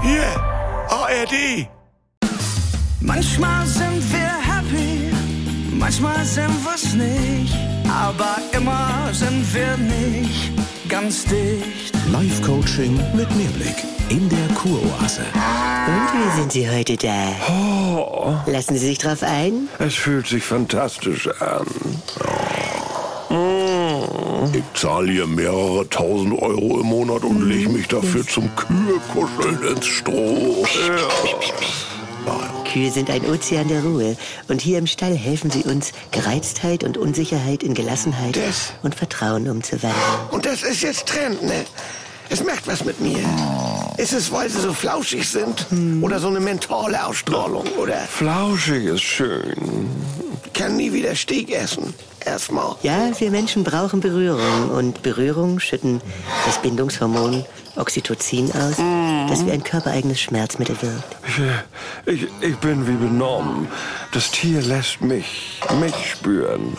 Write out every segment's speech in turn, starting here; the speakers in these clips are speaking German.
Hier, ARD. Manchmal sind wir happy, manchmal sind wir's nicht, aber immer sind wir nicht ganz dicht. Live-Coaching mit Mehrblick in der Kuroase. Und wie sind Sie heute da? Oh, Lassen Sie sich drauf ein? es fühlt sich fantastisch an. Ich zahle hier mehrere tausend Euro im Monat und leg mich dafür zum Kühe-Kuscheln ins Stroh. Kühe sind ein Ozean der Ruhe. Und hier im Stall helfen sie uns, Gereiztheit und Unsicherheit in Gelassenheit Das- und Vertrauen umzuwandeln. Und das ist jetzt Trend, ne? Es macht was mit mir. Ist es, weil sie so flauschig sind? Oder so eine mentale Ausstrahlung? Oder Flauschig ist schön. kann nie wieder Steak essen? Erstmal. Ja, wir Menschen brauchen Berührung. Und Berührung schütten das Bindungshormon Oxytocin aus, das wie ein körpereigenes Schmerzmittel wirkt. Ich bin wie benommen. Das Tier lässt mich spüren.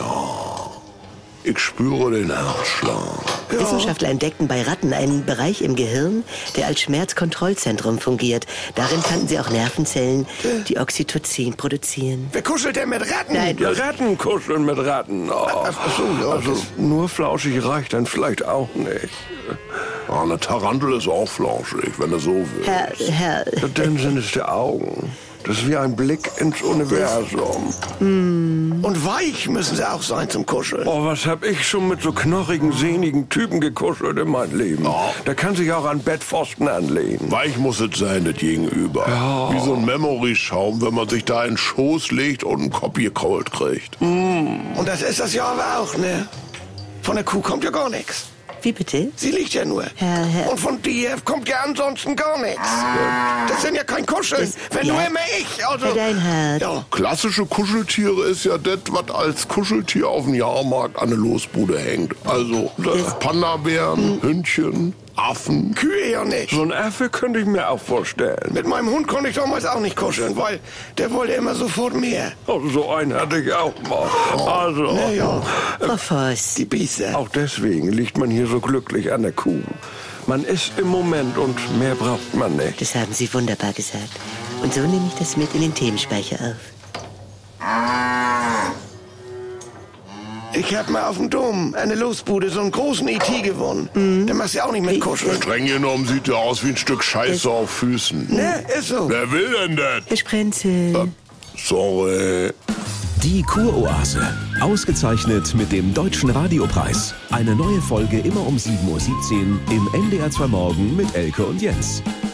Ich spüre den Herzschlag. Wissenschaftler entdeckten bei Ratten einen Bereich im Gehirn, der als Schmerzkontrollzentrum fungiert. Darin fanden sie auch Nervenzellen, die Oxytocin produzieren. Wer kuschelt denn mit Ratten? Nein. Ja, Ratten kuscheln mit Ratten. Oh. Ach so, ja. Also nur flauschig reicht dann vielleicht auch nicht. Ja, eine Tarantel ist auch flauschig, wenn du so willst. Herr, Dann sind es die Augen. Das ist wie ein Blick ins Universum. Und weich müssen sie auch sein zum Kuscheln. Oh, was hab ich schon mit so knochigen, sehnigen Typen gekuschelt in meinem Leben. Da kann sich auch an Bettpfosten anlehnen. Weich muss es sein, das Gegenüber. Wie so ein Memory-Schaum, wenn man sich da in den Schoß legt und einen Kopf gekrault kriegt. Und das ist das ja aber auch, ne? Von der Kuh kommt ja gar nichts. wie bitte? Sie liegt ja nur. Herr. Und von dir kommt ja ansonsten gar nichts. Das sind ja kein Kuscheln. Wenn ja. nur immer ich. Also, Herr Deinhardt. ja. Klassische Kuscheltiere ist ja das, was als Kuscheltier auf dem Jahrmarkt an der Losbude hängt. Also Panda-Bären, Hündchen, Affen. Kühe ja nicht. So ein Affe könnte ich mir auch vorstellen. Mit meinem Hund konnte ich damals auch nicht kuscheln, weil der wollte immer sofort mehr. Oh, so einen hatte ich auch mal. Also, Naja, Frau Voss. die Biester. auch deswegen liegt man hier so glücklich an der Kuh. Man ist im Moment und mehr braucht man nicht. Das haben Sie wunderbar gesagt. Und so nehme ich das mit in den Themenspeicher auf. Ich hab mal auf dem Dom eine Losbude so einen großen E.T. gewonnen. Da machst du auch nicht mit kuscheln. Streng genommen sieht er aus wie ein Stück Scheiße auf Füßen. Ne, ist so. Wer will denn das? Herr Sprenzel. Sorry. Die Kuroase. Ausgezeichnet mit dem Deutschen Radiopreis. Eine neue Folge immer um 7:17 Uhr im NDR 2 Morgen mit Elke und Jens.